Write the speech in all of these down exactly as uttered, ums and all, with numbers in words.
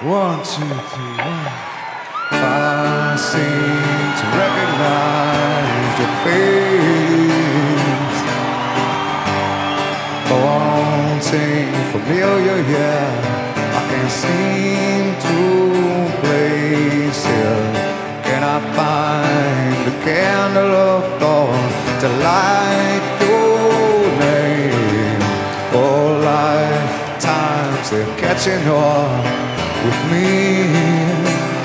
One, two, three, one. I seem to recognize your face, haunting familiar, yeah. I can't seem to place it. Can I find the candle of thought to light your name? Oh, lifetimes they're catching up with me.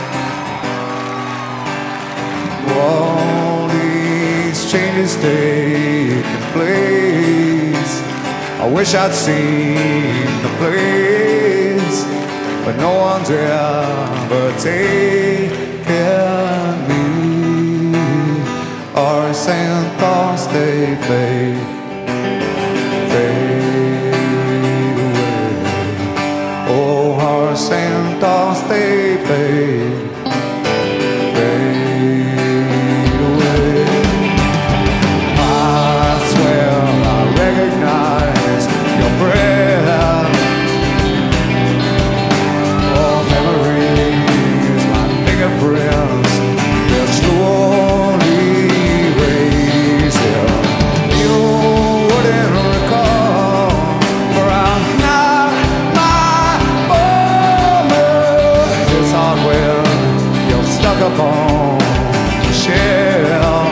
All these changes taking place. I wish I'd seen the place, but no one's ever taken me. Our sand thoughts, they fade, fade away. Oh, our sand thoughts, they fade, fade away. I swear I recognize your breath. Oh, memories like fingerprints, they're slowly erasing. You wouldn't recall, for I'm not my own. It's hard when you're stuck upon the shelf.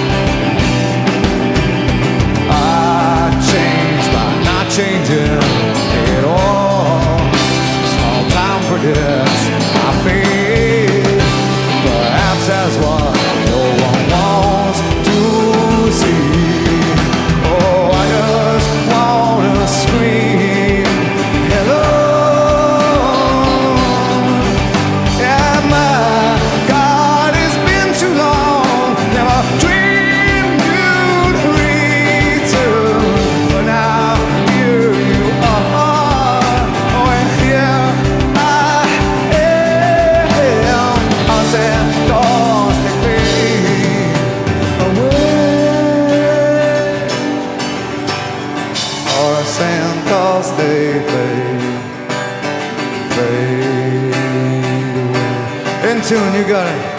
Changing it all. Small town predicts I fade. Perhaps that's what no one wants to see. Oh, I just wanna scream hello. Yeah, my God, it's been too long. Never dreamed you'd return, but now sand thoughts, they fade, fade away. In tune, you got it.